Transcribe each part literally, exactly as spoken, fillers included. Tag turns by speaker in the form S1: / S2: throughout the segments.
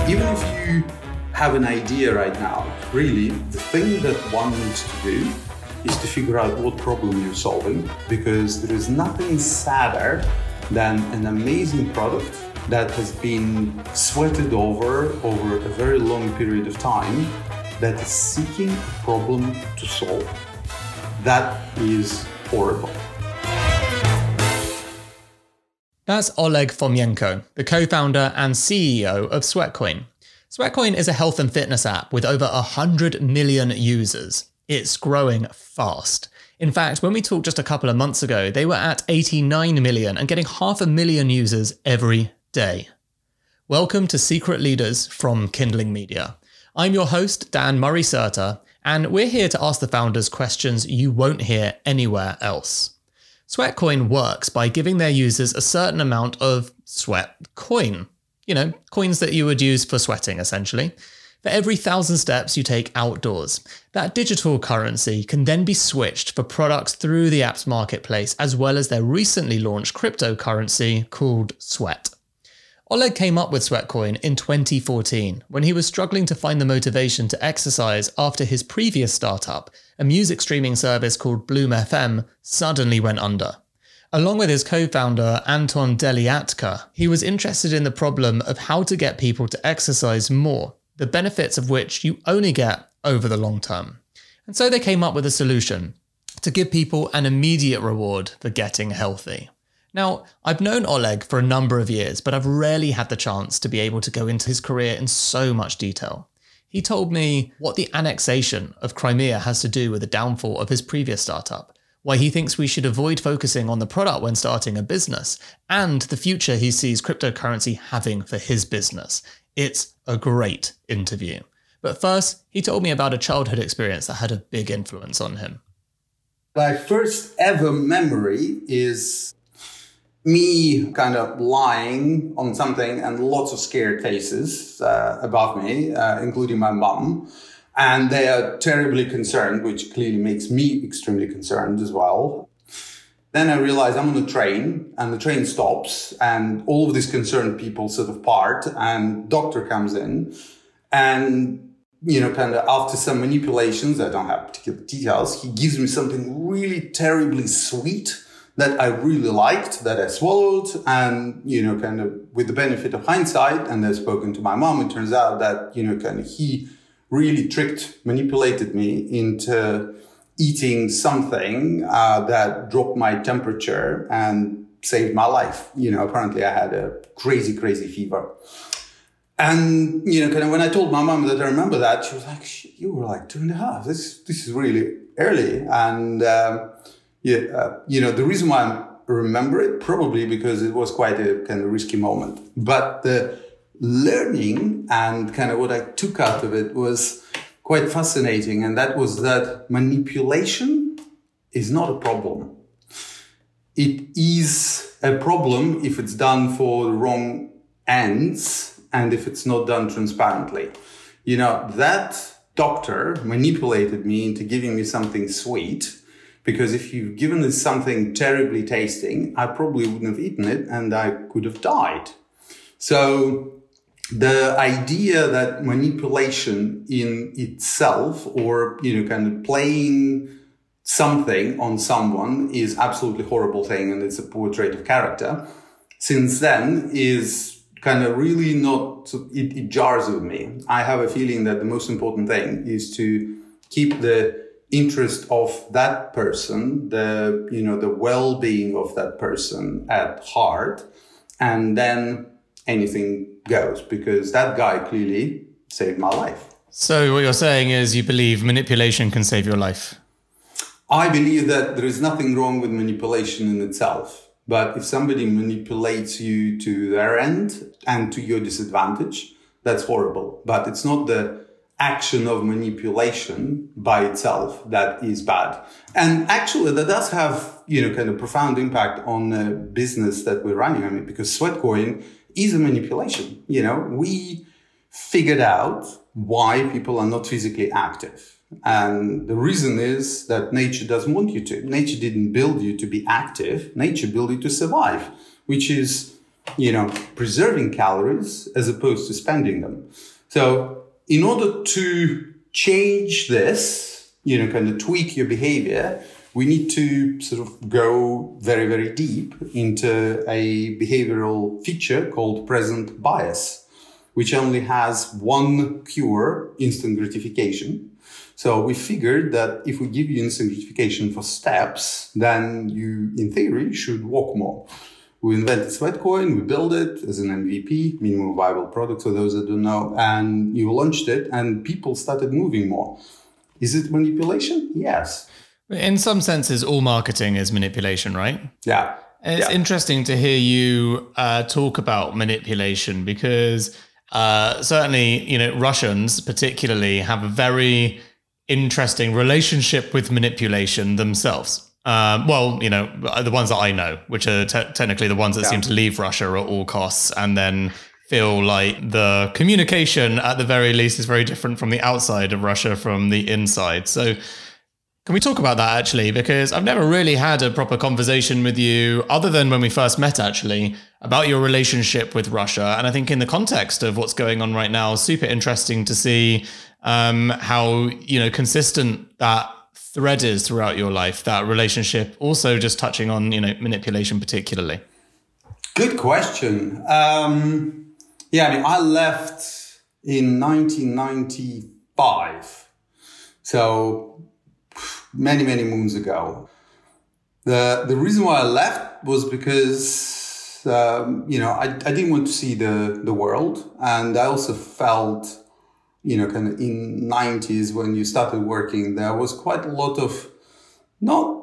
S1: Even if you have an idea right now, really, the thing that one needs to do is to figure out what problem you're solving, because there is nothing sadder than an amazing product that has been sweated over over a very long period of time that is seeking a problem to solve. That is horrible.
S2: That's Oleg Fomenko, the co-founder and C E O of Sweatcoin. Sweatcoin is a health and fitness app with over one hundred million users. It's growing fast. In fact, when we talked just a couple of months ago, they were at eighty-nine million and getting half a million users every day. Welcome to Secret Leaders from Kindling Media. I'm your host, Dan Murray-Serter, and we're here to ask the founders questions you won't hear anywhere else. Sweatcoin works by giving their users a certain amount of sweat coin. You know, coins that you would use for sweating, essentially. For every thousand steps you take outdoors, that digital currency can then be switched for products through the app's marketplace, as well as their recently launched cryptocurrency called Sweat. Oleg came up with Sweatcoin in twenty fourteen, when he was struggling to find the motivation to exercise after his previous startup, a music streaming service called Bloom F M, suddenly went under. Along with his co-founder Anton Deliatka, he was interested in the problem of how to get people to exercise more, the benefits of which you only get over the long term. And so they came up with a solution to give people an immediate reward for getting healthy. Now, I've known Oleg for a number of years, but I've rarely had the chance to be able to go into his career in so much detail. He told me what the annexation of Crimea has to do with the downfall of his previous startup, why he thinks we should avoid focusing on the product when starting a business, and the future he sees cryptocurrency having for his business. It's a great interview. But first, he told me about a childhood experience that had a big influence on him.
S1: My first ever memory is me kind of lying on something and lots of scared faces uh, above me, uh, including my mum. And they are terribly concerned, which clearly makes me extremely concerned as well. Then I realize I'm on a train and the train stops and all of these concerned people sort of part and doctor comes in and, you know, kind of after some manipulations, I don't have particular details, he gives me something really terribly sweet that I really liked, that I swallowed, and, you know, kind of with the benefit of hindsight, and I've spoken to my mom, it turns out that, you know, kind of he really tricked, manipulated me into eating something uh, that dropped my temperature and saved my life. You know, apparently I had a crazy, crazy fever. And, you know, kind of when I told my mom that I remember that, she was like, you were like two and a half. This, this is really early. And, um, yeah, uh, you know, the reason why I remember it, probably because it was quite a kind of risky moment. But the learning and kind of what I took out of it was quite fascinating. And that was that manipulation is not a problem. It is a problem if it's done for the wrong ends and if it's not done transparently. You know, that doctor manipulated me into giving me something sweet. Because if you've given us something terribly tasting, I probably wouldn't have eaten it and I could have died. So the idea that manipulation in itself or, you know, kind of playing something on someone is absolutely horrible thing and it's a poor trait of character, since then is kind of really not, it, it jars with me. I have a feeling that the most important thing is to keep the interest of that person, the, you know, the well-being of that person at heart, and then anything goes, because that guy clearly saved my life.
S2: So what you're saying is you believe manipulation can save your life?
S1: I believe that there is nothing wrong with manipulation in itself. But if somebody manipulates you to their end and to your disadvantage, that's horrible. But it's not the action of manipulation by itself that is bad. And actually that does have, you know, kind of profound impact on the business that we're running. I mean, because Sweatcoin is a manipulation. You know, we figured out why people are not physically active. And the reason is that nature doesn't want you to. Nature didn't build you to be active. Nature built you to survive, which is, you know, preserving calories as opposed to spending them. So in order to change this, you know, kind of tweak your behavior, we need to sort of go very, very deep into a behavioral feature called present bias, which only has one cure: instant gratification. So we figured that if we give you instant gratification for steps, then you, in theory, should walk more. We invented Sweatcoin, we built it as an M V P, minimum viable product for those that don't know, and you launched it and people started moving more. Is it manipulation? Yes.
S2: In some senses, all marketing is manipulation, right?
S1: Yeah.
S2: And it's
S1: yeah.
S2: interesting to hear you uh, talk about manipulation because uh, certainly, you know, Russians particularly have a very interesting relationship with manipulation themselves. Um, well, you know, the ones that I know, which are te- technically the ones that yeah. seem to leave Russia at all costs and then feel like the communication at the very least is very different from the outside of Russia from the inside. So can we talk about that actually? Because I've never really had a proper conversation with you other than when we first met actually about your relationship with Russia. And I think in the context of what's going on right now, super interesting to see um, how, you know, consistent that thread is throughout your life, that relationship, also just touching on, you know, manipulation particularly.
S1: Good question. Um, yeah, I mean, I left in nineteen ninety-five. So many, many moons ago. The the reason why I left was because, um, you know, I, I didn't want to see the, the world. And I also felt, you know, kind of in nineties when you started working, there was quite a lot of, not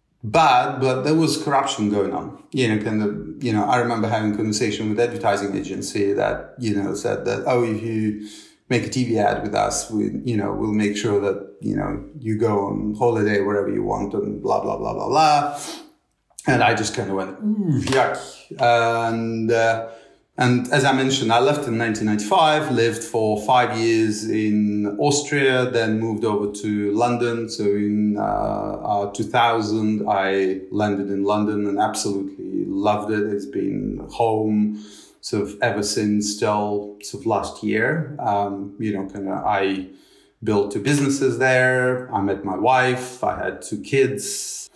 S1: bad, but there was corruption going on. You know, kind of, you know, I remember having a conversation with advertising agency that, you know, said that, oh, if you make a T V ad with us, we, you know, we'll make sure that, you know, you go on holiday wherever you want and blah, blah, blah, blah, blah. And I just kind of went, ooh, yuck. And, uh, and as I mentioned, I left in nineteen ninety-five, lived for five years in Austria, then moved over to London. So in uh, uh, two thousand, I landed in London and absolutely loved it. It's been home sort of ever since till sort of last year. Um, you know, kind of I built two businesses there. I met my wife. I had two kids.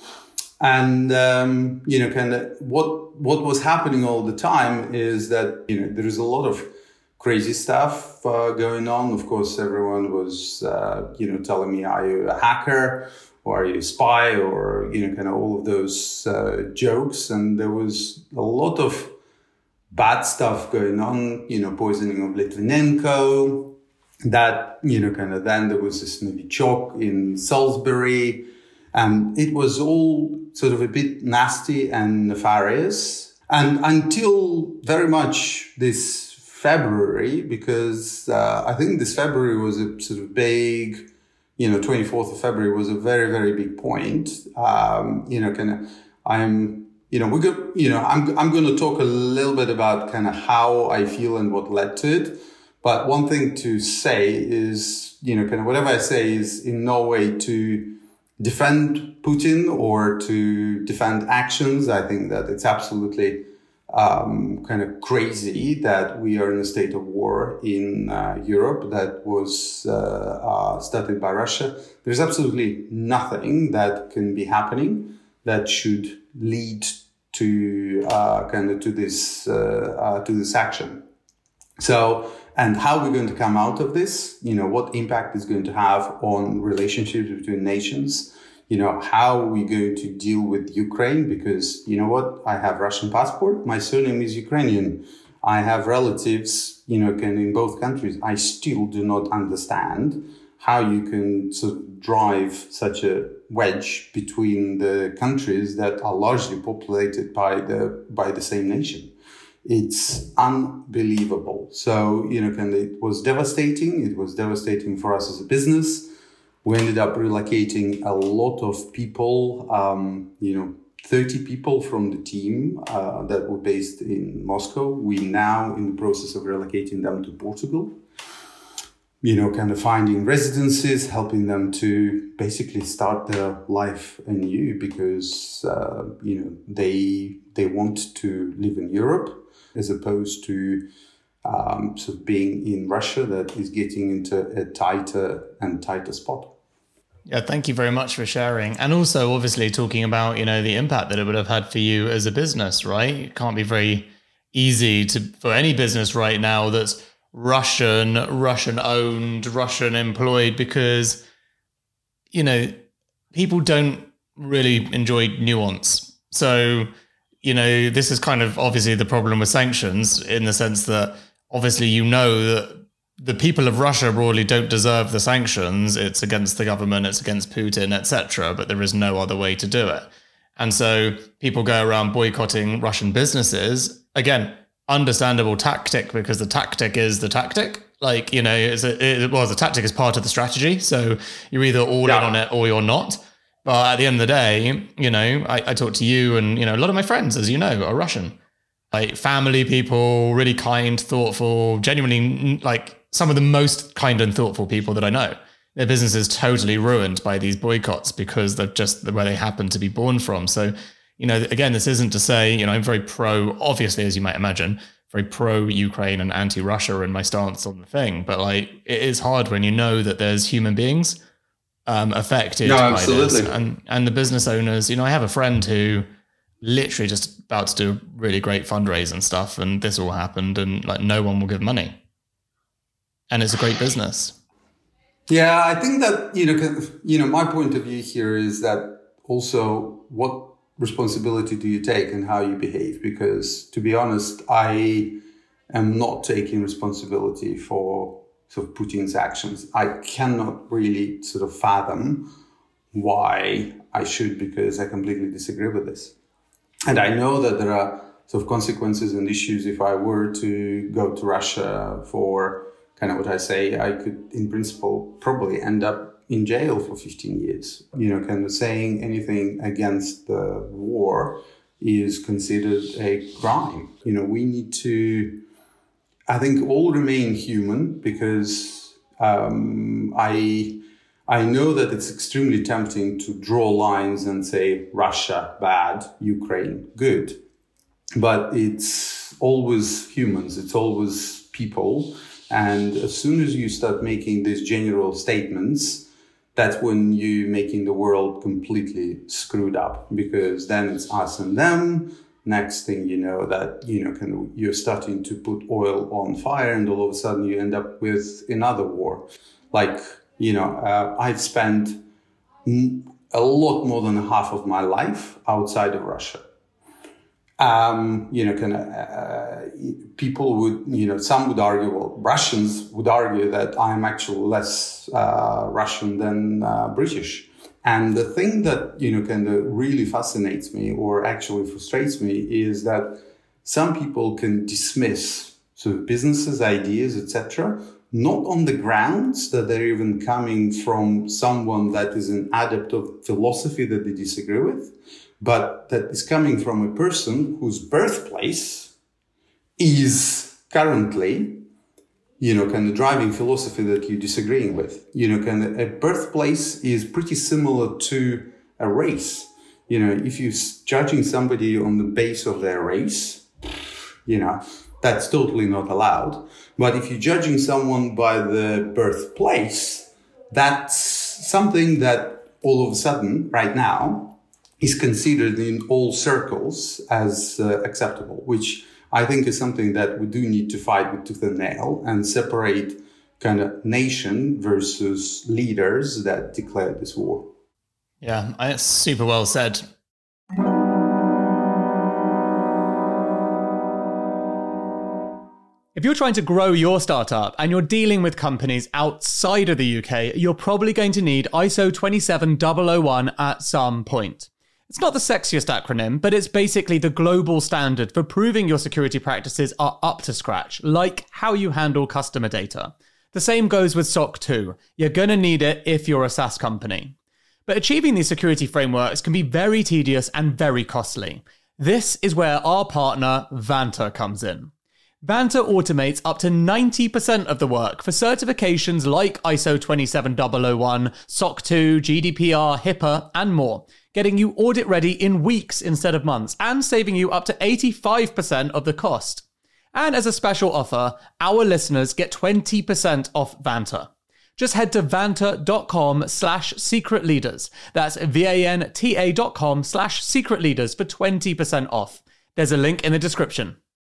S1: And, um, you know, kind of what, what was happening all the time is that, you know, there is a lot of crazy stuff uh, going on. Of course, everyone was, uh, you know, telling me, are you a hacker or are you a spy or, you know, kind of all of those uh, jokes. And there was a lot of bad stuff going on, you know, poisoning of Litvinenko, that, you know, kind of then there was this Novichok in Salisbury. And it was all sort of a bit nasty and nefarious. And until very much this February, because uh, I think this February was a sort of big, you know, twenty-fourth of February was a very, very big point. Um, you know, kind of, I'm, you know, we're go, you know, I'm, I'm going to talk a little bit about kind of how I feel and what led to it. But one thing to say is, you know, kind of whatever I say is in no way to defend Putin or to defend actions. I think that it's absolutely um, kind of crazy that we are in a state of war in uh, Europe that was uh, uh, started by Russia. There's absolutely nothing that can be happening that should lead to uh, kind of to this uh, uh, to this action. So. And how we're going to come out of this, you know, what impact is going to have on relationships between nations, you know, how are we going to deal with Ukraine? Because, you know what, I have Russian passport, my surname is Ukrainian. I have relatives, you know, can in both countries. I still do not understand how you can sort of drive such a wedge between the countries that are largely populated by the by the same nation. It's unbelievable. So, you know, kind of, it was devastating. It was devastating for us as a business. We ended up relocating a lot of people, um, you know, thirty people from the team uh, that were based in Moscow. We now in the process of relocating them to Portugal. You know, kind of finding residences, helping them to basically start their life anew because, uh, you know, they they want to live in Europe. as opposed to um, sort of being in Russia that is getting into a tighter and tighter spot.
S2: Yeah, thank you very much for sharing. And also, obviously, talking about, you know, the impact that it would have had for you as a business, right? It can't be very easy to for any business right now that's Russian, Russian owned, Russian employed, because, you know, people don't really enjoy nuance. So, you know, this is kind of obviously the problem with sanctions, in the sense that obviously, you know, that the people of Russia broadly don't deserve the sanctions. It's against the government, it's against Putin, et cetera. But there is no other way to do it. And so people go around boycotting Russian businesses. Again, understandable tactic, because the tactic is the tactic. Like, you know, it's a, it, well, the tactic is part of the strategy. So you're either all yeah. in on it or you're not. But at the end of the day, you know, I, I talk to you and, you know, a lot of my friends, as you know, are Russian. Like family people, really kind, thoughtful, genuinely like some of the most kind and thoughtful people that I know. Their business is totally ruined by these boycotts because they're just where they happen to be born from. So, you know, again, this isn't to say, you know, I'm very pro, obviously, as you might imagine, very pro-Ukraine and anti-Russia in my stance on the thing. But like, it is hard when you know that there's human beings um, affected
S1: no,
S2: by
S1: absolutely.
S2: this. And, and the business owners, you know, I have a friend who literally just about to do really great fundraise and stuff. And this all happened and like no one will give money. And it's a great business.
S1: Yeah, I think that, you know, you know, my point of view here is that also what responsibility do you take and how you behave? Because to be honest, I am not taking responsibility for sort of Putin's actions. I cannot really sort of fathom why I should, because I completely disagree with this. And I know that there are sort of consequences and issues if I were to go to Russia for kind of what I say, I could, in principle, probably end up in jail for fifteen years. You know, kind of saying anything against the war is considered a crime. You know, we need to, I think, all remain human, because um, I, I know that it's extremely tempting to draw lines and say Russia bad, Ukraine good. But it's always humans, it's always people. And as soon as you start making these general statements, that's when you're making the world completely screwed up, because then it's us and them. Next thing you know, that, you know, kind of you're starting to put oil on fire, and all of a sudden you end up with another war. Like, you know, uh, I've spent a lot more than half of my life outside of Russia. Um, you know, kind of, uh, people would, you know, some would argue, well, Russians would argue that I'm actually less uh, Russian than uh, British. And the thing that, you know, kind of really fascinates me, or actually frustrates me, is that some people can dismiss sort of businesses, ideas, et cetera, not on the grounds that they're even coming from someone that is an adept of philosophy that they disagree with, but that is coming from a person whose birthplace is currently, you know, kind of driving philosophy that you're disagreeing with. You know, kind of a birthplace is pretty similar to a race. You know, if you're judging somebody on the base of their race, you know, that's totally not allowed. But if you're judging someone by the birthplace, that's something that all of a sudden, right now, is considered in all circles as uh, acceptable, which I think is something that we do need to fight with tooth and nail, and separate kind of nation versus leaders that declared this war.
S2: Yeah, it's super well said. If you're trying to grow your startup and you're dealing with companies outside of the U K, you're probably going to need I S O twenty-seven thousand one at some point. It's not the sexiest acronym, but it's basically the global standard for proving your security practices are up to scratch, like how you handle customer data. The same goes with S O C two. You're going to need it if you're a SaaS company. But achieving these security frameworks can be very tedious and very costly. This is where our partner, Vanta, comes in. Vanta automates up to ninety percent of the work for certifications like I S O twenty-seven thousand one, S O C two, G D P R, HIPAA, and more, getting you audit ready in weeks instead of months, and saving you up to eighty-five percent of the cost. And as a special offer, our listeners get twenty percent off Vanta. Just head to vanta.com slash secret leaders. That's V-A-N-T-A dot com slash secret leaders for twenty percent off. There's a link in the description.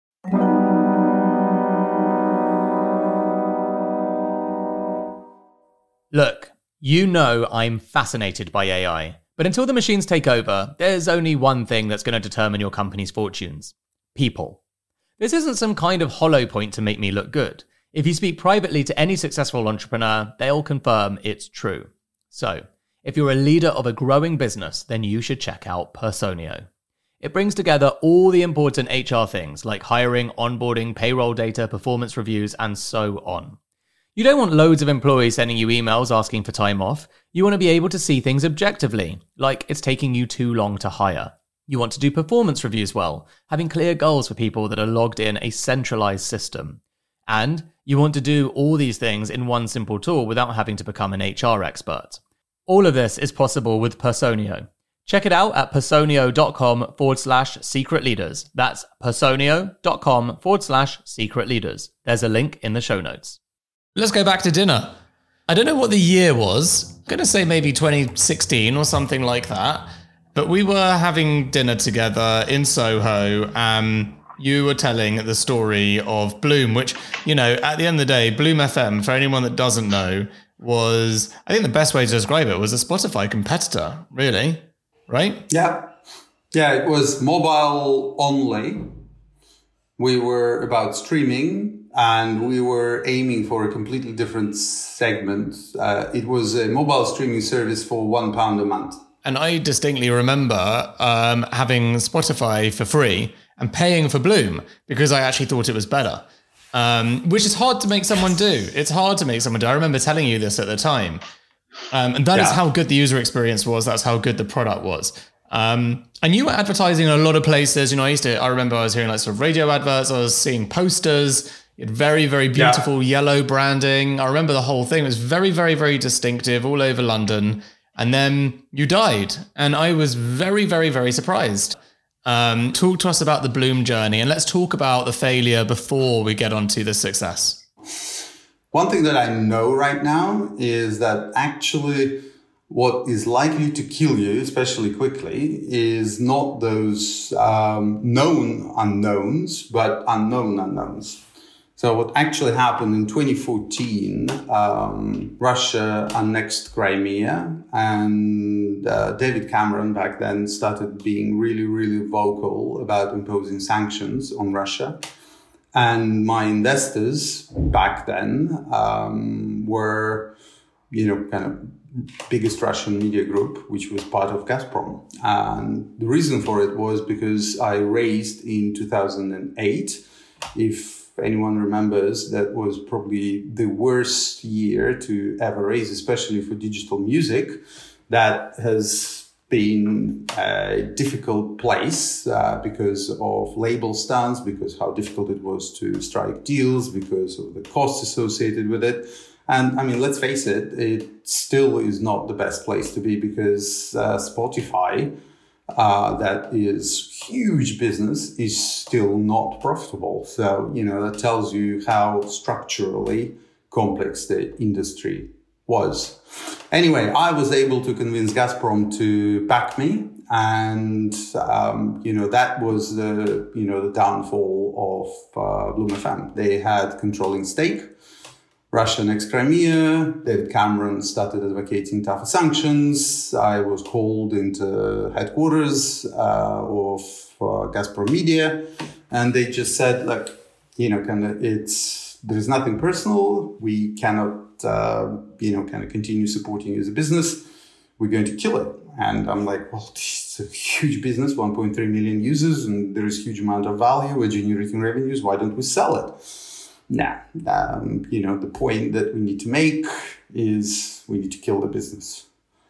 S2: Look, you know I'm fascinated by A I, but until the machines take over, there's only one thing that's going to determine your company's fortunes. People. This isn't some kind of hollow point to make me look good. If you speak privately to any successful entrepreneur, they'll confirm it's true. So, if you're a leader of a growing business, then you should check out Personio. It brings together all the important H R things like hiring, onboarding, payroll data, performance reviews, and so on. You don't want loads of employees sending you emails asking for time off. You want to be able to see things objectively, like it's taking you too long to hire. You want to do performance reviews well, having clear goals for people that are logged in a centralized system. And you want to do all these things in one simple tool without having to become an H R expert. All of this is possible with Personio. Check it out at personio.com forward slash secret leaders. That's personio.com forward slash secret leaders. There's a link in the show notes.
S3: Let's go back to dinner. I don't know what the year was. I'm going to say maybe twenty sixteen or something like that. But we were having dinner together in Soho. Um, you were telling the story of Bloom, which, you know, at the end of the day, Bloom F M, for anyone that doesn't know, was, I think the best way to describe it was a Spotify competitor, really, right?
S1: Yeah. Yeah, it was mobile only. We were about streaming and we were aiming for a completely different segment. Uh, it was a mobile streaming service for one pound a month.
S3: And I distinctly remember um, having Spotify for free and paying for Bloom because I actually thought it was better, um, which is hard to make someone do. It's hard to make someone do. I remember telling you this at the time. Um, and that yeah. is how good the user experience was. That's how good the product was. Um, and you were advertising in a lot of places. You know, I used to, I remember I was hearing like sort of radio adverts. I was seeing posters. You had very, very beautiful yeah. yellow branding. I remember the whole thing. It was very, very, very distinctive all over London. And then you died. And I was very, very, very surprised. Um, talk to us about the Bloom journey, and let's talk about the failure before we get on to the success.
S1: One thing that I know right now is that actually what is likely to kill you, especially quickly, is not those um, known unknowns, but unknown unknowns. So what actually happened in twenty fourteen, um, Russia annexed Crimea, and uh, David Cameron back then started being really, really vocal about imposing sanctions on Russia. And my investors back then um, were, you know, kind of biggest Russian media group, which was part of Gazprom. And the reason for it was because I raised in two thousand eight, if anyone remembers, that was probably the worst year to ever raise, especially for digital music. That has been a difficult place uh, because of label stance, because how difficult it was to strike deals, because of the costs associated with it. And I mean, let's face it, it still is not the best place to be because uh, Spotify, uh, that is huge business, is still not profitable. So, you know, that tells you how structurally complex the industry was. Anyway, I was able to convince Gazprom to back me. And, um, you know, that was the, you know, the downfall of uh, Bloom F M. They had controlling stake. Russia annexed Crimea. David Cameron started advocating tougher sanctions. I was called into headquarters uh, of uh, Gazprom Media, and they just said, "Look, you know, kind of, it's there is nothing personal. We cannot, uh, you know, kind of continue supporting you as a business. We're going to kill it." And I'm like, "Well, it's a huge business, one point three million users, and there is a huge amount of value. We're generating revenues. Why don't we sell it?" Nah, um, you know, the point that we need to make is we need to kill the business.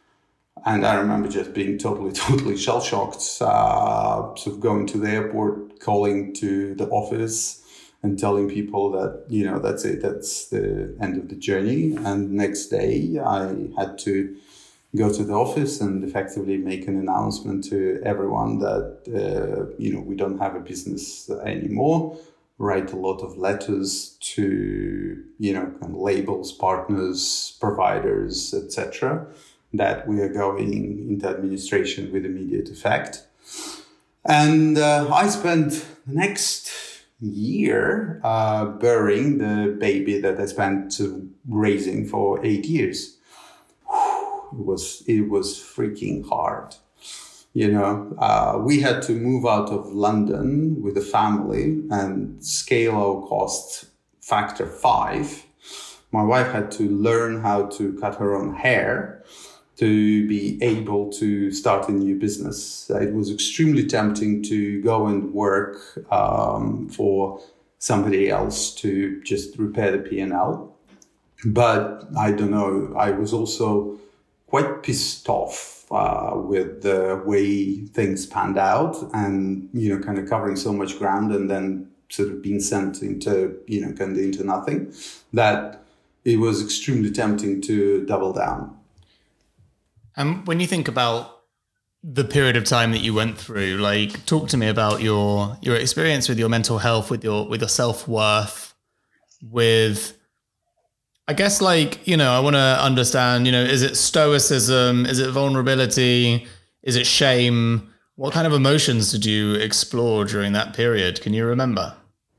S1: And I remember just being totally, totally shell-shocked, uh, sort of going to the airport, calling to the office and telling people that, you know, that's it, that's the end of the journey. And next day I had to go to the office and effectively make an announcement to everyone that, uh, you know, we don't have a business anymore. write a lot of letters to, you know, kind of labels, partners, providers, et cetera, that we are going into administration with immediate effect. And uh, I spent the next year uh, burying the baby that I spent uh, raising for eight years. It was, it was freaking hard. You know, uh, we had to move out of London with the family and scale our costs factor five. My wife had to learn how to cut her own hair to be able to start a new business. It was extremely tempting to go and work um, for somebody else to just repair the P and L. But I don't know, I was also quite pissed off Uh, with the way things panned out and, you know, kind of covering so much ground and then sort of being sent into, you know, kind of into nothing, that it was extremely tempting to double down.
S3: And when you think about the period of time that you went through, like, talk to me about your your experience with your mental health, with your with your self-worth, with, I guess, like, you know, I want to understand, you know, is it stoicism? Is it vulnerability? Is it shame? What kind of emotions did you explore during that period? Can you remember?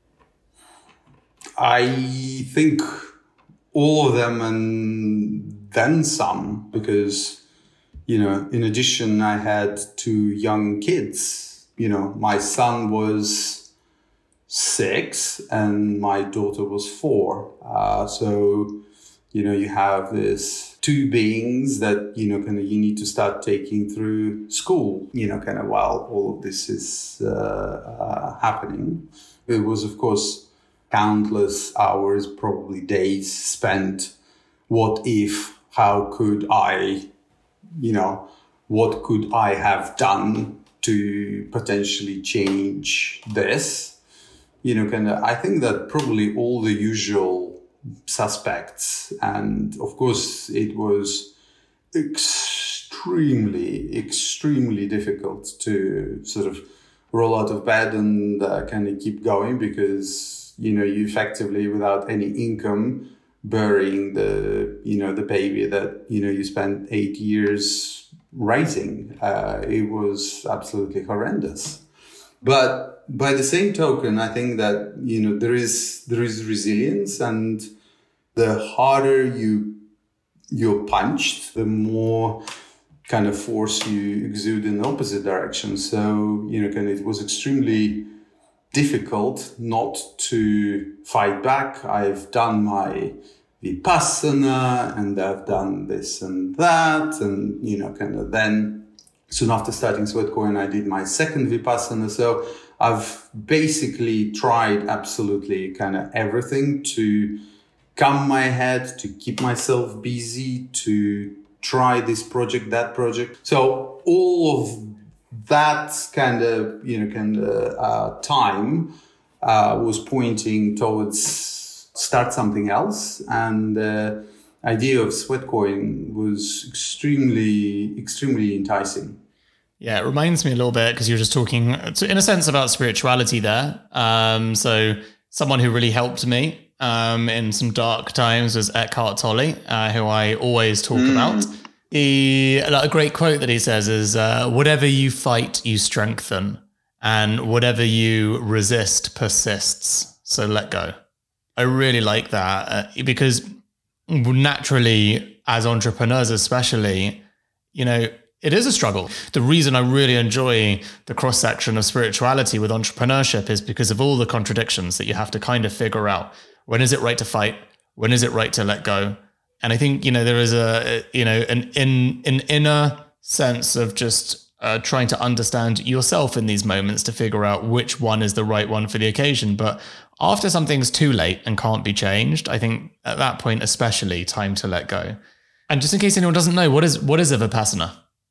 S1: I think all of them and then some, because, you know, in addition, I had two young kids. You know, my son was six and my daughter was four. Uh, so, you know, you have this two beings that, you know, kind of you need to start taking through school, you know, kind of while all of this is uh, uh, happening. It was, of course, countless hours, probably days spent. What if, how could I, you know, what could I have done to potentially change this? You know, kind of, I think that probably all the usual suspects. And of course, it was extremely, extremely difficult to sort of roll out of bed and uh, kind of keep going because, you know, you effectively, without any income, burying the, you know, the baby that, you know, you spent eight years raising. Uh, it was absolutely horrendous. But by the same token, I think that, you know, there is there is resilience, and the harder you you're punched, the more kind of force you exude in the opposite direction. So, you know, kind of it was extremely difficult not to fight back. I've done my Vipassana and I've done this and that, and, you know, kind of then soon after starting Sweatcoin, I did my second Vipassana. So I've basically tried absolutely kind of everything to calm my head, to keep myself busy, to try this project, that project. So all of that kind of, you know, kind of uh, time uh, was pointing towards start something else. And the uh, idea of Sweatcoin was extremely, extremely enticing.
S3: Yeah, it reminds me a little bit, because you were just talking, in a sense, about spirituality there. Um, so someone who really helped me um, in some dark times was Eckhart Tolle, uh, who I always talk mm. about. He, like, a great quote that he says is, uh, whatever you fight, you strengthen, and whatever you resist persists. So let go. I really like that uh, because naturally, as entrepreneurs especially, you know, it is a struggle. The reason I really enjoy the cross-section of spirituality with entrepreneurship is because of all the contradictions that you have to kind of figure out. When is it right to fight? When is it right to let go? And I think, you know, there is a, you know, an in an inner sense of just uh, trying to understand yourself in these moments to figure out which one is the right one for the occasion. But after something's too late and can't be changed, I think at that point, especially, time to let go. And just in case anyone doesn't know, what is what is a Vipassana?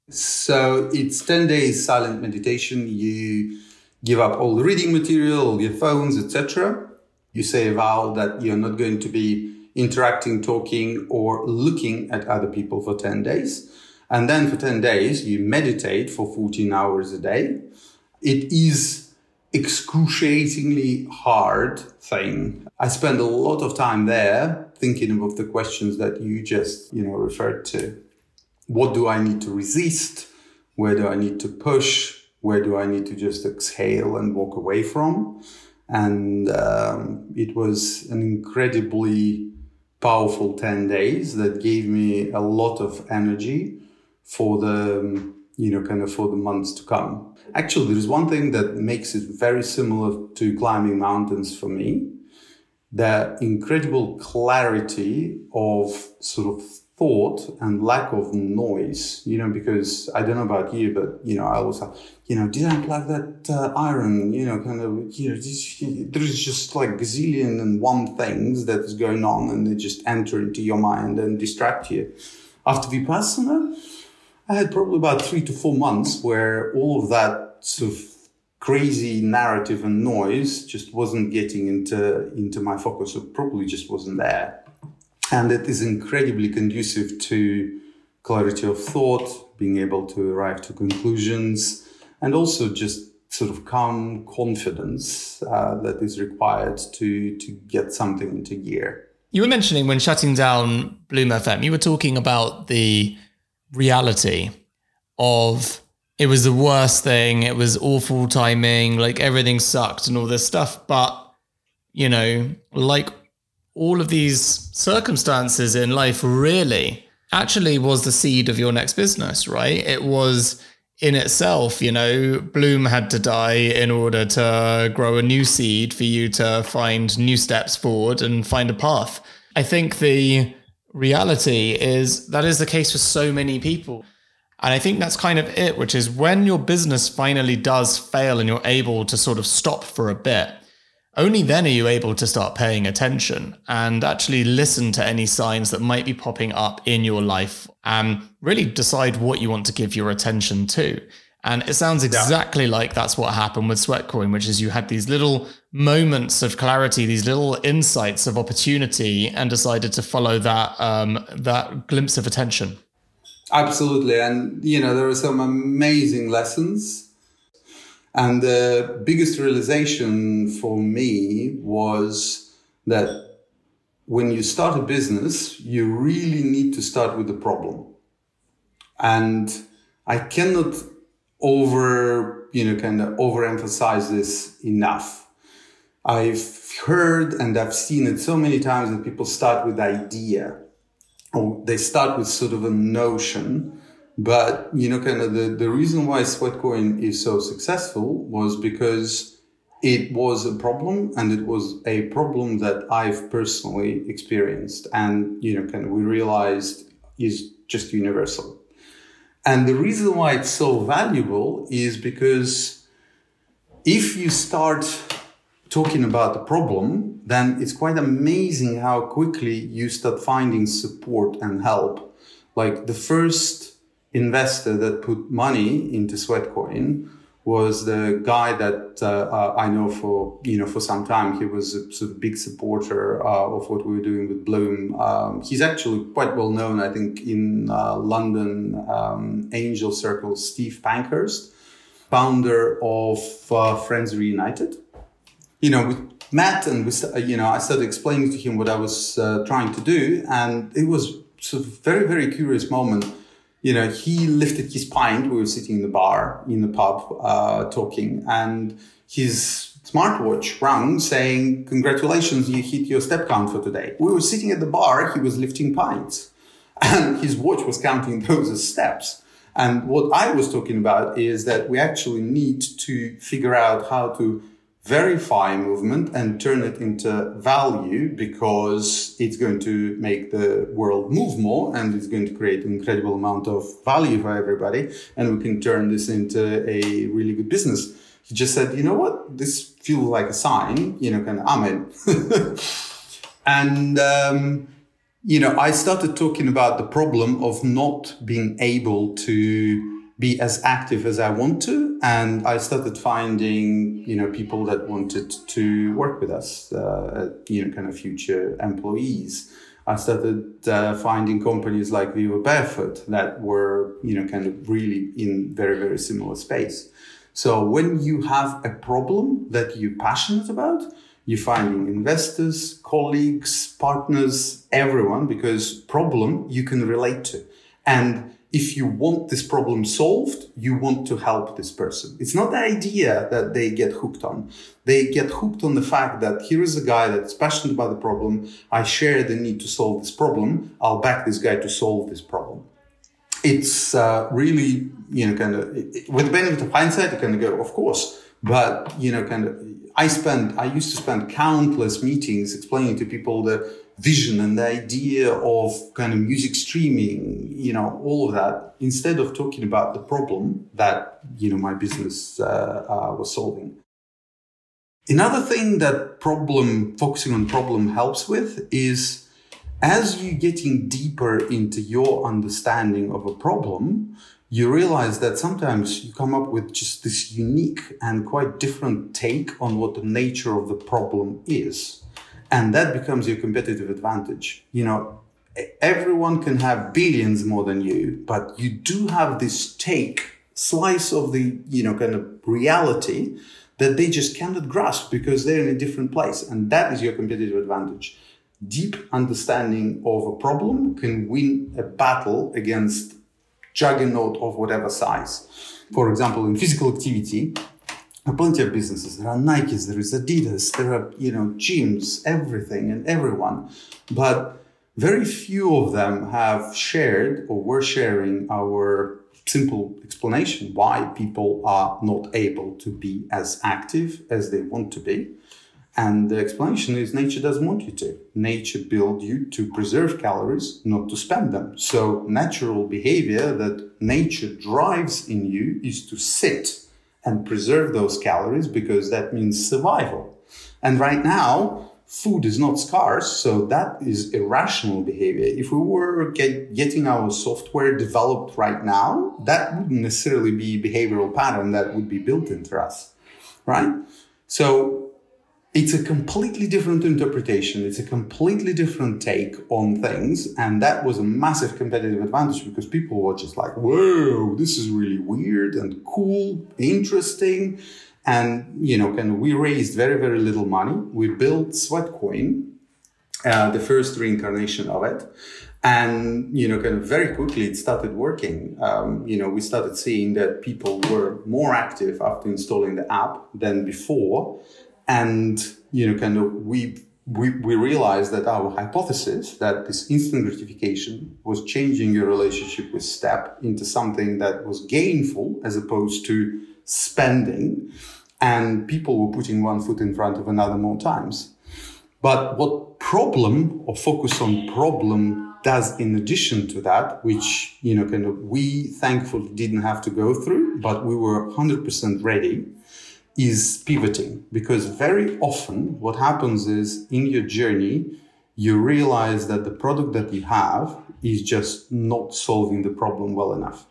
S1: So it's ten days silent meditation. You give up all the reading material, all your phones, et cetera. You say a vow that you're not going to be interacting, talking, or looking at other people for ten days. And then for ten days, you meditate for fourteen hours a day. It is excruciatingly hard thing. I spent a lot of time there thinking of the questions that you just, you know, referred to. What do I need to resist? Where do I need to push? Where do I need to just exhale and walk away from? And um, it was an incredibly powerful ten days that gave me a lot of energy for the, you know, kind of for the months to come. Actually, there is one thing that makes it very similar to climbing mountains for me. The incredible clarity of sort of thought and lack of noise, you know, because I don't know about you, but, you know, I always have, you know, did I unplug that uh, iron, you know, kind of, you know, this, there's just like gazillion and one things that is going on and they just enter into your mind and distract you. After Vipassana, I had probably about three to four months where all of that sort of crazy narrative and noise just wasn't getting into, into my focus. It probably just wasn't there. And it is incredibly conducive to clarity of thought, being able to arrive to conclusions, and also just sort of calm confidence uh, that is required to, to get something into gear.
S3: You were mentioning when shutting down Bloom F M, you were talking about the reality of it was the worst thing, it was awful timing, like everything sucked and all this stuff. But, you know, like all of these circumstances in life really actually was the seed of your next business, right? It was in itself, you know, Bloom had to die in order to grow a new seed for you to find new steps forward and find a path. I think the reality is that is the case for so many people. And I think that's kind of it, which is when your business finally does fail and you're able to sort of stop for a bit, only then are you able to start paying attention and actually listen to any signs that might be popping up in your life and really decide what you want to give your attention to. And it sounds exactly yeah. like that's what happened with Sweatcoin, which is you had these little moments of clarity, these little insights of opportunity, and decided to follow that um, that glimpse of attention.
S1: Absolutely. And, you know, there are some amazing lessons. And the biggest realization for me was that when you start a business, you really need to start with the problem. And I cannot over, you know, kind of overemphasize this enough. I've heard and I've seen it so many times that people start with the idea, or they start with sort of a notion. But, you know, kind of the, the reason why Sweatcoin is so successful was because it was a problem, and it was a problem that I've personally experienced. And, you know, kind of we realized is just universal. And the reason why it's so valuable is because if you start talking about the problem, then it's quite amazing how quickly you start finding support and help. Like the first investor that put money into Sweatcoin was the guy that uh, uh, I know for, you know, for some time. He was a sort of big supporter uh, of what we were doing with Bloom. Um, he's actually quite well known, I think, in uh, London um, angel circles. Steve Pankhurst, founder of uh, Friends Reunited. You know, we met and we, you know, I started explaining to him what I was uh, trying to do, and it was sort of a very, very curious moment. You know, he lifted his pint. We were sitting in the bar, in the pub, uh, talking, and his smartwatch rang saying, "Congratulations, you hit your step count for today." We were sitting at the bar. He was lifting pints, and his watch was counting those as steps. And what I was talking about is that we actually need to figure out how to verify movement and turn it into value, because it's going to make the world move more and it's going to create an incredible amount of value for everybody. And we can turn this into a really good business. He just said, you know what, this feels like a sign, you know, kind of, I'm in. And, um, you know, I started talking about the problem of not being able to be as active as I want to. And I started finding, you know, people that wanted to work with us, uh, you know, kind of future employees. I started uh, finding companies like Viva Barefoot that were, you know, kind of really in very, very similar space. So when you have a problem that you're passionate about, you're finding investors, colleagues, partners, everyone, because problem you can relate to. And if you want this problem solved, you want to help this person. It's not the idea that they get hooked on. They get hooked on the fact that here is a guy that's passionate about the problem. I share the need to solve this problem. I'll back this guy to solve this problem. It's uh, really, you know, kind of, with the benefit of hindsight, you kind of go, of course. But, you know, kind of, I spent, I used to spend countless meetings explaining to people the vision and the idea of kind of music streaming, you know, all of that, instead of talking about the problem that, you know, my business uh, uh, was solving. Another thing that problem, focusing on problem helps with is, as you're getting deeper into your understanding of a problem, you realize that sometimes you come up with just this unique and quite different take on what the nature of the problem is. And that becomes your competitive advantage. You know, everyone can have billions more than you, but you do have this take, slice of the, you know, kind of reality that they just cannot grasp because they're in a different place. And that is your competitive advantage. Deep understanding of a problem can win a battle against juggernaut of whatever size. For example, in physical activity, there are plenty of businesses. There are Nikes, there is Adidas, there are, you know, gyms, everything and everyone. But very few of them have shared or were sharing our simple explanation why people are not able to be as active as they want to be. And the explanation is nature doesn't want you to. Nature built you to preserve calories, not to spend them. So natural behavior that nature drives in you is to sit and preserve those calories because that means survival. And right now, food is not scarce, so that is irrational behavior. If we were get, getting our software developed right now, that wouldn't necessarily be a behavioral pattern that would be built into us, right? So it's a completely different interpretation. It's a completely different take on things. And that was a massive competitive advantage because people were just like, whoa, this is really weird and cool, interesting. And, you know, kind of, we raised very, very little money. We built Sweatcoin, uh, the first reincarnation of it. And, you know, kind of very quickly it started working. Um, you know, we started seeing that people were more active after installing the app than before. And, you know, kind of, we, we, we realized that our hypothesis that this instant gratification was changing your relationship with Step into something that was gainful as opposed to spending. And people were putting one foot in front of another more times. But what problem or focus on problem does in addition to that, which, you know, kind of, we thankfully didn't have to go through, but we were one hundred percent ready, is pivoting. Because very often what happens is in your journey, you realize that the product that you have is just not solving the problem well enough.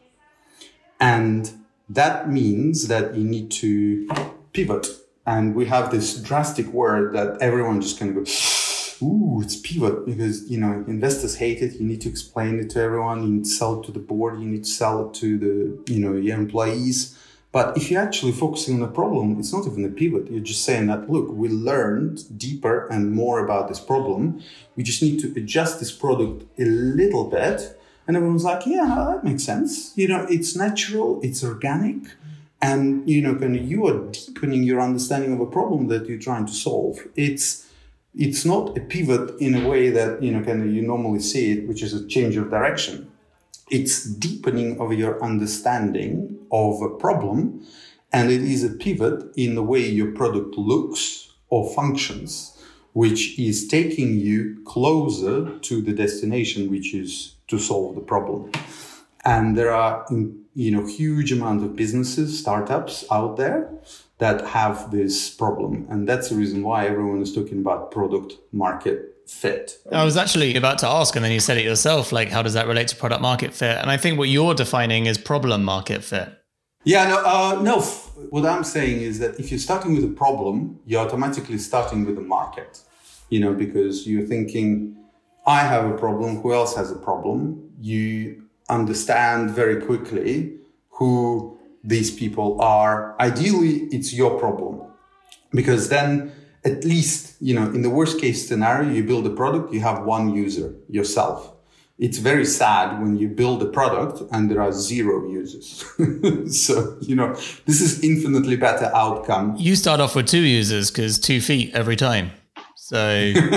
S1: And that means that you need to pivot. And we have this drastic word that everyone just kind of goes, ooh, it's pivot, because, you know, investors hate it. You need to explain it to everyone. You need to sell it to the board. You need to sell it to the, you know, your employees. But if you're actually focusing on the problem, it's not even a pivot. You're just saying that, look, we learned deeper and more about this problem. We just need to adjust this product a little bit. And everyone's like, yeah, no, that makes sense. You know, it's natural, it's organic. And, you know, kind of, you are deepening your understanding of a problem that you're trying to solve. It's it's not a pivot in a way that, you know, kind of, you normally see it, which is a change of direction. It's deepening of your understanding of a problem, and it is a pivot in the way your product looks or functions, which is taking you closer to the destination, which is to solve the problem. And there are, you know, huge amount of businesses, startups out there that have this problem. And that's the reason why everyone is talking about product market fit.
S3: I was actually about to ask, and then you said it yourself, like, how does that relate to product market fit? And I think what you're defining is problem market fit.
S1: Yeah, no, uh, no. What I'm saying is that if you're starting with a problem, you're automatically starting with the market, you know, because you're thinking, I have a problem, who else has a problem? You understand very quickly who these people are, ideally, it's your problem. Because then, at least, you know, in the worst case scenario, you build a product, you have one user, yourself. It's very sad when you build a product and there are zero users. So, you know, this is infinitely better outcome.
S3: You start off with two users because two feet every time. So,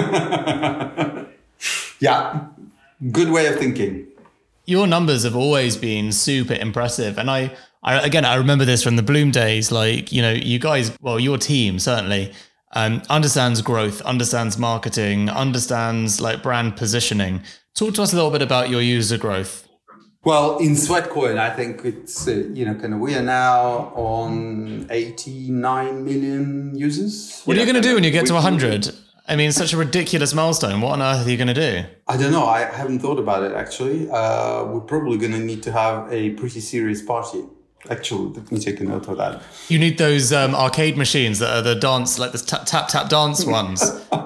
S1: yeah, good way of thinking.
S3: Your numbers have always been super impressive. And I, I, again, I remember this from the Bloom days. Like, you know, you guys, well, your team certainly um, understands growth, understands marketing, understands like brand positioning. Talk to us a little bit about your user growth.
S1: Well, in Sweatcoin, I think it's, uh, you know, kind of, we are now on eighty-nine million users.
S3: What are you going to do when you get to one hundred?
S1: We,
S3: I mean, such a ridiculous milestone. What on earth are you going to do?
S1: I don't know. I haven't thought about it, actually. Uh, we're probably going to need to have a pretty serious party. Actually, let me take a note of that.
S3: You need those um, arcade machines that are the dance, like the tap, tap, tap dance ones.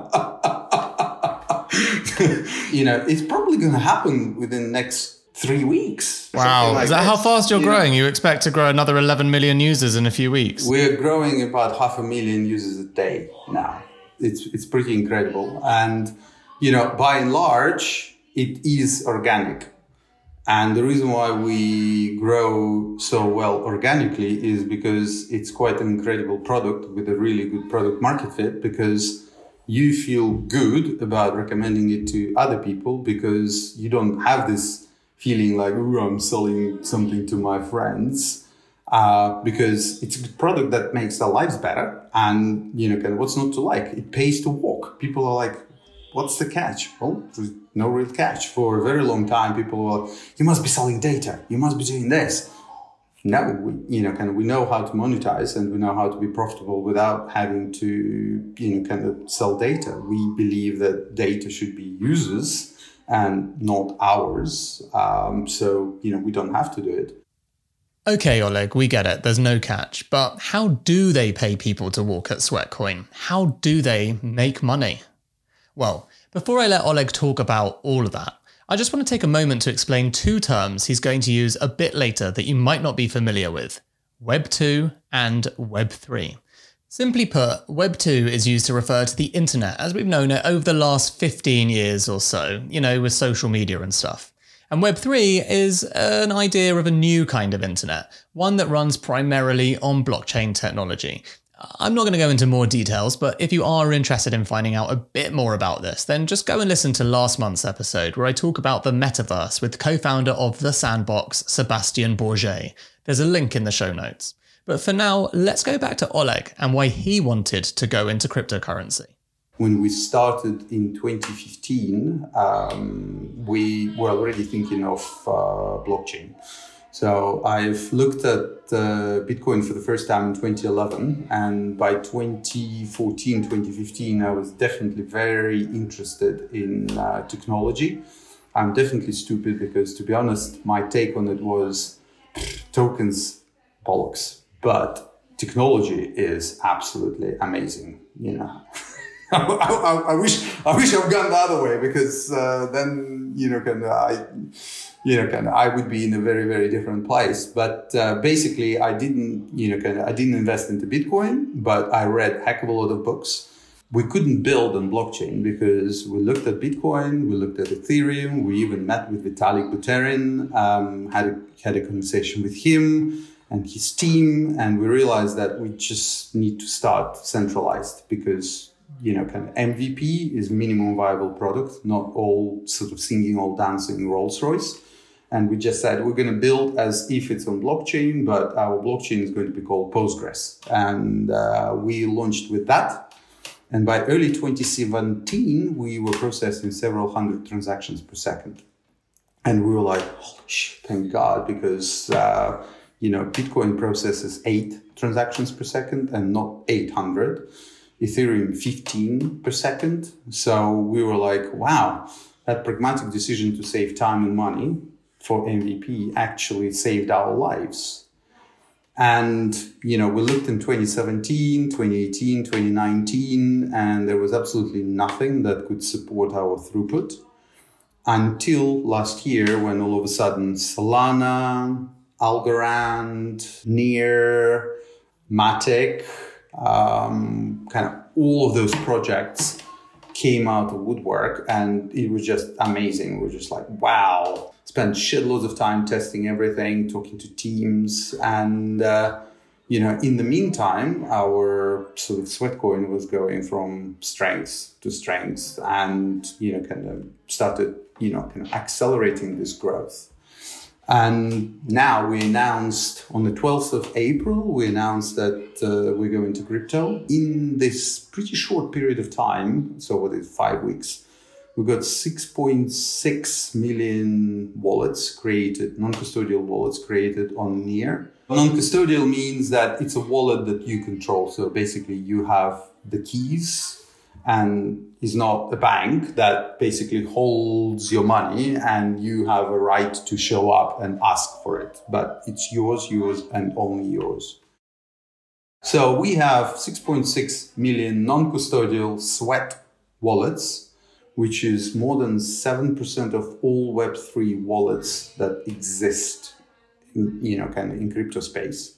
S1: You know, it's probably going to happen within the next three weeks.
S3: Wow.
S1: Like
S3: Is that
S1: this.
S3: how fast you're
S1: you
S3: growing?
S1: Know,
S3: you expect to grow another eleven million users in a few weeks?
S1: We're growing about half a million users a day now. It's it's pretty incredible. And, you know, by and large, it is organic. And the reason why we grow so well organically is because it's quite an incredible product with a really good product market fit, because you feel good about recommending it to other people because you don't have this feeling like, oh, I'm selling something to my friends, uh, because it's a product that makes their lives better. And, you know, kind of what's not to like? It pays to walk. People are like, what's the catch? Well, there's no real catch. For a very long time, people were like, you must be selling data. You must be doing this. Now, we, you know, kind of, we know how to monetize and we know how to be profitable without having to, you know, kind of sell data. We believe that data should be users and not ours. Um, so, you know, we don't have to do it.
S3: Okay, Oleg, we get it. There's no catch. But how do they pay people to walk at Sweatcoin? How do they make money? Well, before I let Oleg talk about all of that, I just want to take a moment to explain two terms he's going to use a bit later that you might not be familiar with: Web two and Web three. Simply put, Web two is used to refer to the internet as we've known it over the last fifteen years or so, you know, with social media and stuff. And Web three is an idea of a new kind of internet, one that runs primarily on blockchain technology. I'm not going to go into more details, but if you are interested in finding out a bit more about this, then just go and listen to last month's episode where I talk about the metaverse with co-founder of The Sandbox, Sebastian Bourget. There's a link in the show notes. But for now, let's go back to Oleg and why he wanted to go into cryptocurrency.
S1: When we started in twenty fifteen, um, we were already thinking of uh, blockchain. So I've looked at uh, Bitcoin for the first time in twenty eleven, and by twenty fourteen, twenty fifteen, I was definitely very interested in uh, technology. I'm definitely stupid because, to be honest, my take on it was tokens, bollocks. But technology is absolutely amazing, you know. I, I, I wish I wish I've gone the other way, because uh, then, you know, kind of I. You know, kind of, I would be in a very, very different place. But uh, basically, I didn't, you know, kind of, I didn't invest into Bitcoin, but I read a heck of a lot of books. We couldn't build on blockchain because we looked at Bitcoin, we looked at Ethereum, we even met with Vitalik Buterin, um, had a, had a conversation with him and his team, and we realized that we just need to start centralized because, you know, kind of M V P is minimum viable product, not all sort of singing, all dancing Rolls Royce. And we just said, we're going to build as if it's on blockchain, but our blockchain is going to be called Postgres. And uh, we launched with that. And by early twenty seventeen, we were processing several hundred transactions per second. And we were like, holy shit, thank God, because, uh, you know, Bitcoin processes eight transactions per second and not eight hundred. Ethereum fifteen per second. So we were like, wow, that pragmatic decision to save time and money for M V P actually saved our lives. And, you know, we looked in twenty seventeen, twenty eighteen, twenty nineteen, and there was absolutely nothing that could support our throughput until last year when all of a sudden Solana, Algorand, Near, Matic, um, kind of all of those projects came out of woodwork, and it was just amazing. We were just like, wow, spent shitloads of time testing everything, talking to teams. And, uh, you know, in the meantime, our sort of Sweatcoin was going from strength to strength and, you know, kind of started, you know, kind of accelerating this growth. And now we announced on the twelfth of April, we announced that uh, we're going to crypto. In this pretty short period of time, so what is it, five weeks, we got six point six million wallets created, non-custodial wallets created on Near. Non-custodial means that it's a wallet that you control. So basically you have the keys, and is not a bank that basically holds your money and you have a right to show up and ask for it. But it's yours, yours, and only yours. So we have six point six million non-custodial Sweat wallets, which is more than seven percent of all Web three wallets that exist in, you know, kind of in crypto space.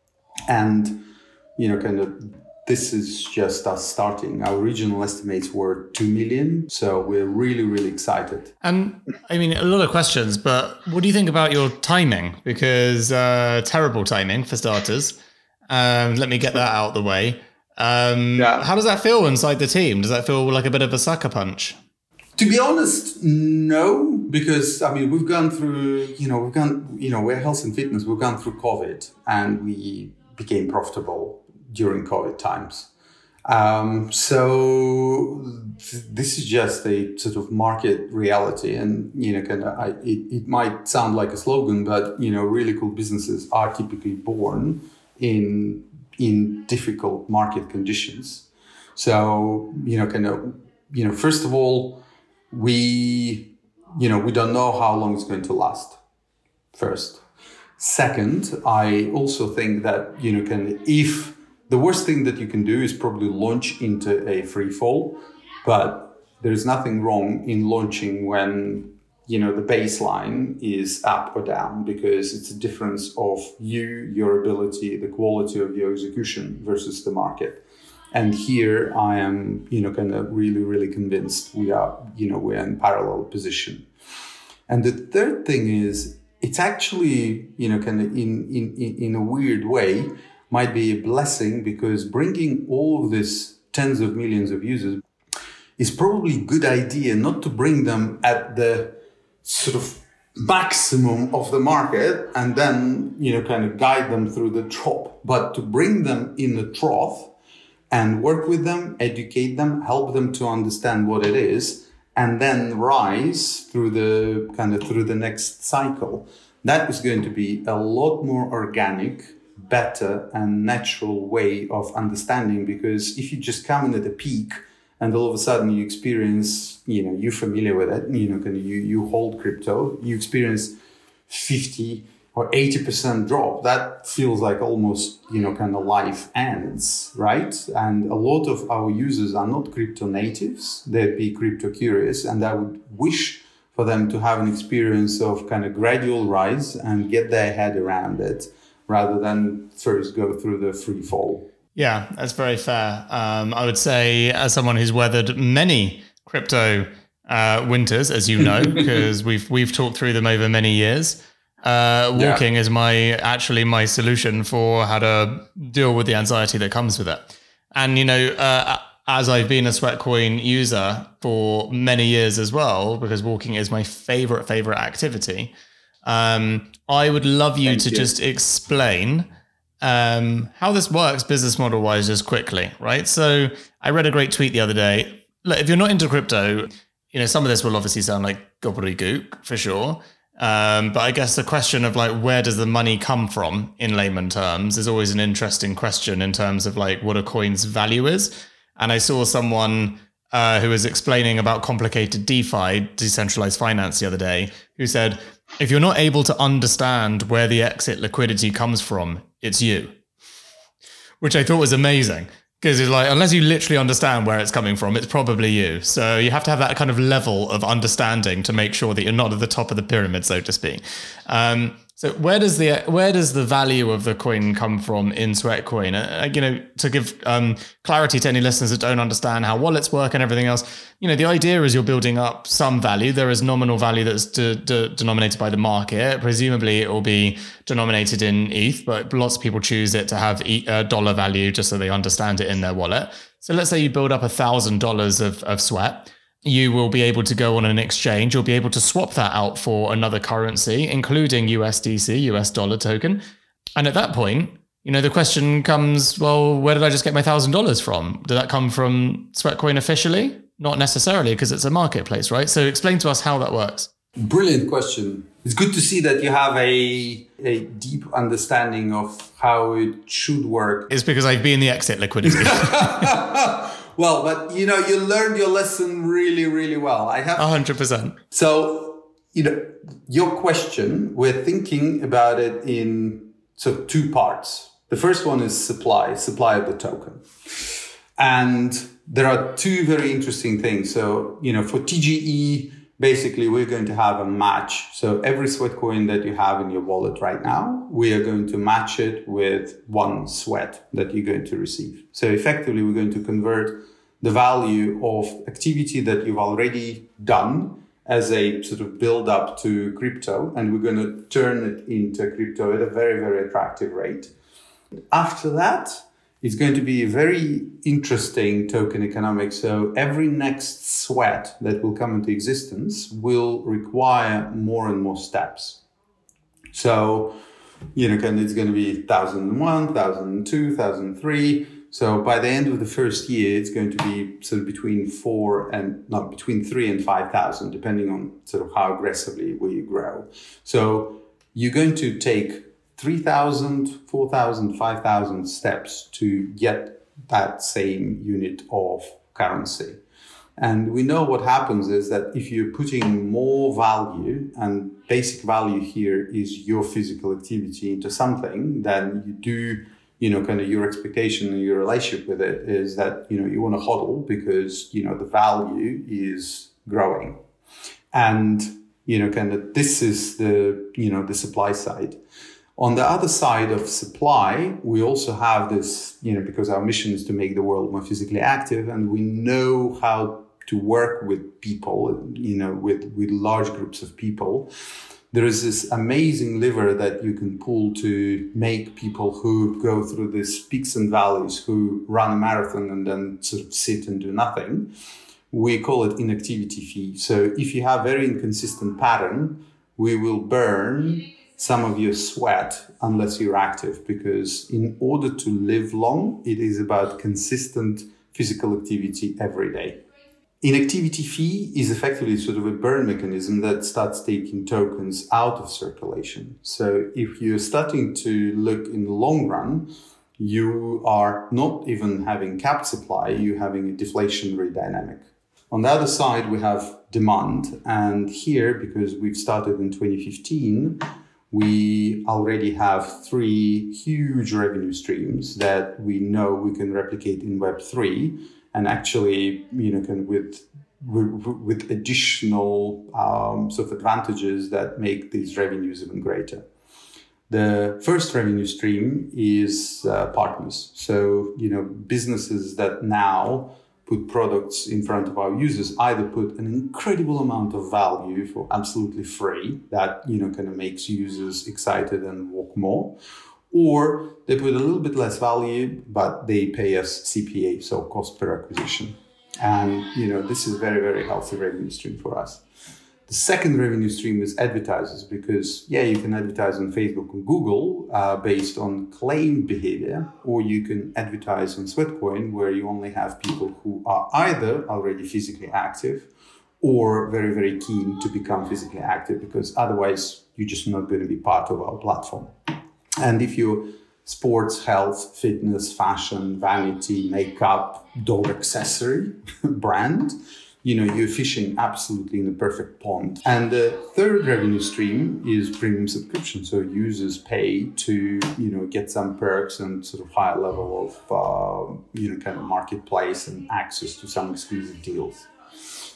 S1: And, you know, kind of this is just us starting. Our original estimates were two million. So we're really, really excited.
S3: And I mean, a lot of questions, but what do you think about your timing? Because uh, terrible timing for starters. Um, let me get that out of the way. Um, yeah. How does that feel inside the team? Does that feel like a bit of a sucker punch?
S1: To be honest, no, because I mean, we've gone through, you know, we've gone, you know, we're health and fitness. We've gone through COVID and we became profitable during COVID times. Um, so th- this is just a sort of market reality. And, you know, kind of, I, it, it might sound like a slogan, but, you know, really cool businesses are typically born in, in difficult market conditions. So, you know, kind of, you know, first of all, we, you know, we don't know how long it's going to last first. Second, I also think that, you know, kind of, if the worst thing that you can do is probably launch into a free fall, but there's nothing wrong in launching when, you know, the baseline is up or down, because it's a difference of you, your ability, the quality of your execution versus the market. And here I am, you know, kind of really, really convinced we are, you know, we're in parallel position. And the third thing is, it's actually, you know, kind of in, in, in a weird way, might be a blessing, because bringing all of this tens of millions of users is probably a good idea not to bring them at the sort of maximum of the market and then, you know, kind of guide them through the drop, but to bring them in the trough and work with them, educate them, help them to understand what it is, and then rise through the kind of through the next cycle. That is going to be a lot more organic, better and natural way of understanding, because if you just come in at a peak and all of a sudden you experience, you know, you're familiar with it, you know, kind of you, you hold crypto, you experience fifty or eighty percent drop, that feels like almost, you know, kind of life ends, right? And a lot of our users are not crypto natives, they'd be crypto curious, and I would wish for them to have an experience of kind of gradual rise and get their head around it, rather than first go through the free fall.
S3: Yeah, that's very fair. Um, I would say, as someone who's weathered many crypto uh, winters, as you know, because we've we've talked through them over many years, uh, walking yeah. is my actually my solution for how to deal with the anxiety that comes with it. And, you know, uh, as I've been a Sweatcoin user for many years as well, because walking is my favorite, favorite activity, um, I would love you Thank to you. just explain um, how this works business model wise just quickly, right? So I read a great tweet the other day. Look, if you're not into crypto, you know, some of this will obviously sound like gobbledygook for sure. Um, but I guess the question of like, where does the money come from in layman terms is always an interesting question in terms of like what a coin's value is. And I saw someone uh, who was explaining about complicated DeFi, decentralized finance, the other day, who said, if you're not able to understand where the exit liquidity comes from, it's you. Which I thought was amazing. Because it's like, unless you literally understand where it's coming from, it's probably you. So you have to have that kind of level of understanding to make sure that you're not at the top of the pyramid, so to speak. Um, So where does the where does the value of the coin come from in Sweatcoin? Uh, you know, to give um, clarity to any listeners that don't understand how wallets work and everything else, you know, the idea is you're building up some value. There is nominal value that's de- de- denominated by the market. Presumably, it will be denominated in E T H, but lots of people choose it to have e- uh, dollar value just so they understand it in their wallet. So let's say you build up a thousand dollars of of Sweat. You will be able to go on an exchange. You'll be able to swap that out for another currency, including U S D C, U S dollar token. And at that point, you know, the question comes, well, where did I just get my one thousand dollars from? Did that come from Sweatcoin officially? Not necessarily, because it's a marketplace, right? So explain to us how that works.
S1: Brilliant question. It's good to see that you have a, a deep understanding of how it should work.
S3: It's because I've been the exit liquidity.
S1: Well, but, you know, you learned your lesson really, really well. I have
S3: one hundred percent.
S1: So, you know, your question, we're thinking about it in so two parts. The first one is supply, supply of the token. And there are two very interesting things. So, you know, for T G E, basically, we're going to have a match. So every Sweatcoin that you have in your wallet right now, we are going to match it with one Sweat that you're going to receive. So effectively, we're going to convert the value of activity that you've already done as a sort of build up to crypto, and we're going to turn it into crypto at a very, very attractive rate. After that, it's going to be a very interesting token economics. So every next Sweat that will come into existence will require more and more steps. So, you know, it's going to be one thousand one, one thousand two, one thousand three. So by the end of the first year, it's going to be sort of between four and not between three and five thousand, depending on sort of how aggressively we grow. So you're going to take three thousand, four thousand, five thousand steps to get that same unit of currency. And we know what happens is that if you're putting more value, and basic value here is your physical activity into something, then you do, you know, kind of your expectation and your relationship with it is that, you know, you want to hodl because, you know, the value is growing. And, you know, kind of this is the, you know, the supply side. On the other side of supply, we also have this, you know, because our mission is to make the world more physically active, and we know how to work with people, you know, with, with large groups of people. There is this amazing lever that you can pull to make people who go through these peaks and valleys, who run a marathon and then sort of sit and do nothing. We call it inactivity fee. So if you have very inconsistent pattern, we will burn some of your Sweat unless you're active, because in order to live long, it is about consistent physical activity every day. Inactivity fee is effectively sort of a burn mechanism that starts taking tokens out of circulation. So if you're starting to look in the long run, you are not even having capped supply, you're having a deflationary dynamic. On the other side, we have demand. And here, because we've started in twenty fifteen, we already have three huge revenue streams that we know we can replicate in Web three. And actually, you know, kind of with, with, with additional um, sort of advantages that make these revenues even greater. The first revenue stream is uh, partners. So, you know, businesses that now put products in front of our users either put an incredible amount of value for absolutely free that, you know, kind of makes users excited and walk more, or they put a little bit less value, but they pay us C P A, so cost per acquisition. And, you know, this is a very, very healthy revenue stream for us. The second revenue stream is advertisers, because, yeah, you can advertise on Facebook and Google uh, based on claim behavior, or you can advertise on Sweatcoin, where you only have people who are either already physically active or very, very keen to become physically active, because otherwise you're just not going to be part of our platform. And if you're sports, health, fitness, fashion, vanity, makeup, dog accessory brand, you know, you're fishing absolutely in a perfect pond. And the third revenue stream is premium subscription. So users pay to, you know, get some perks and sort of higher level of, uh, you know, kind of marketplace and access to some exclusive deals.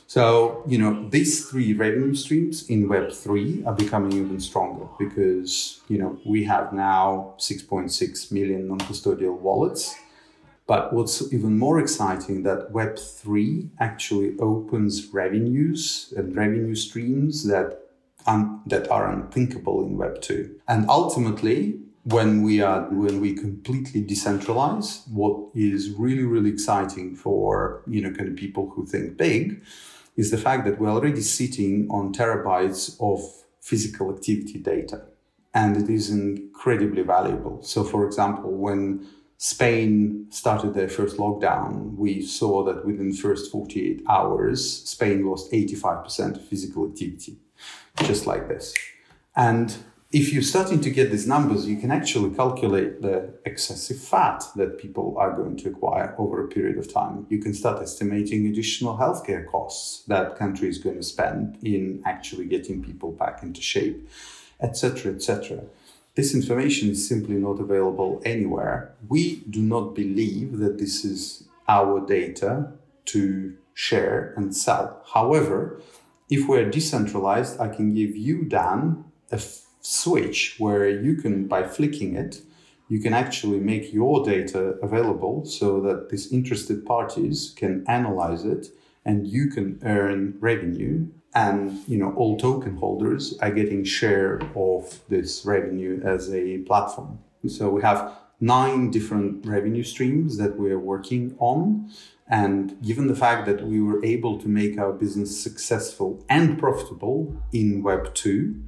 S1: So, you know, these three revenue streams in Web three are becoming even stronger because, you know, we have now six point six million non-custodial wallets. But what's even more exciting that Web three actually opens revenues and revenue streams that, un- that are unthinkable in Web two. And ultimately, when we are when we completely decentralize, what is really, really exciting for, you know, kind of people who think big is the fact that we're already sitting on terabytes of physical activity data. And it is incredibly valuable. So, for example, when Spain started their first lockdown, we saw that within the first forty-eight hours, Spain lost eighty-five percent of physical activity, just like this. And if you're starting to get these numbers, you can actually calculate the excessive fat that people are going to acquire over a period of time. You can start estimating additional healthcare costs that country is going to spend in actually getting people back into shape, et cetera, et cetera. This information is simply not available anywhere. We do not believe that this is our data to share and sell. However, if we're decentralized, I can give you, Dan, a f- switch where you can, by flicking it, you can actually make your data available so that these interested parties can analyze it and you can earn revenue. And, you know, all token holders are getting share of this revenue as a platform. So we have nine different revenue streams that we're working on. And given the fact that we were able to make our business successful and profitable in Web two,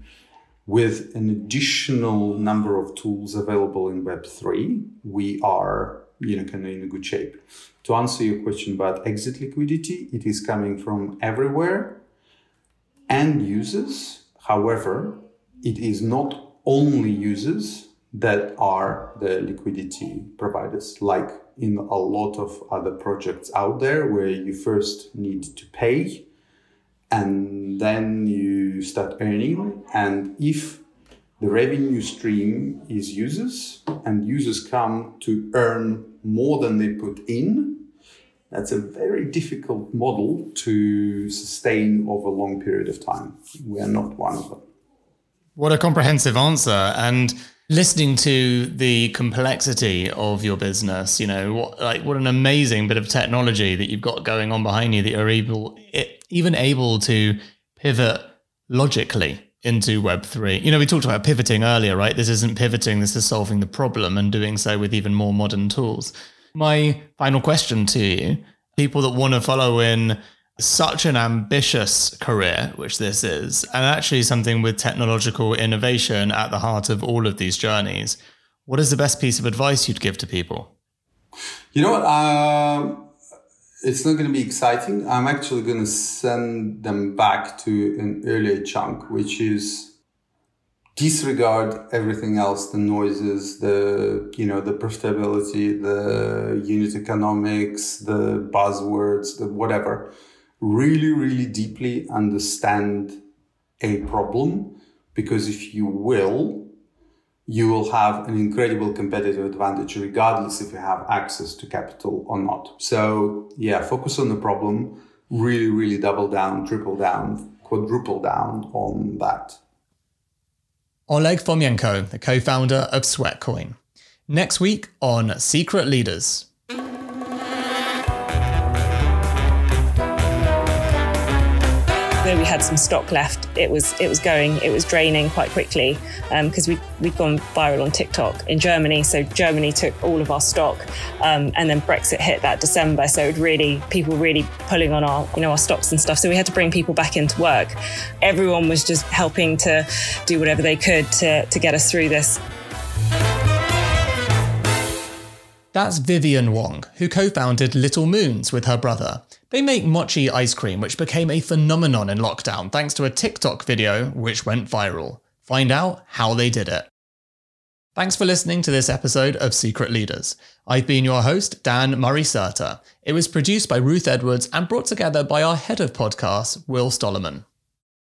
S1: with an additional number of tools available in Web three, we are, you know, kind of in a good shape. To answer your question about exit liquidity, it is coming from everywhere and users. However, it is not only users that are the liquidity providers, like in a lot of other projects out there where you first need to pay and then you start earning. And if the revenue stream is users and users come to earn more than they put in, that's a very difficult model to sustain over a long period of time. We are not one of them.
S3: What a comprehensive answer. And listening to the complexity of your business, you know, what, like what an amazing bit of technology that you've got going on behind you that you're able, even able to pivot logically into Web three. You know, we talked about pivoting earlier, right? This isn't pivoting, this is solving the problem and doing so with even more modern tools. My final question to you, people that want to follow in such an ambitious career, which this is, and actually something with technological innovation at the heart of all of these journeys, what is the best piece of advice you'd give to people?
S1: You know what? Uh, it's not going to be exciting. I'm actually going to send them back to an earlier chunk, which is disregard everything else, the noises, the, you know, the profitability, the unit economics, the buzzwords, the whatever. Really, really deeply understand a problem, because if you will, you will have an incredible competitive advantage regardless if you have access to capital or not. So yeah, focus on the problem, really, really double down, triple down, quadruple down on that.
S2: Oleg Fomenko, the co-founder of Sweatcoin. Next week on Secret Leaders.
S4: Though we had some stock left, it was it was going, it was draining quite quickly because um, we, we'd gone viral on TikTok in Germany. So Germany took all of our stock um, and then Brexit hit that December. So it really, people really pulling on our, you know, our stocks and stuff. So we had to bring people back into work. Everyone was just helping to do whatever they could to, to get us through this.
S2: That's Vivian Wong, who co-founded Little Moons with her brother. They make mochi ice cream, which became a phenomenon in lockdown thanks to a TikTok video which went viral. Find out how they did it. Thanks for listening to this episode of Secret Leaders. I've been your host, Dan Murray-Serter. It was produced by Ruth Edwards and brought together by our head of podcasts, Will Stollerman.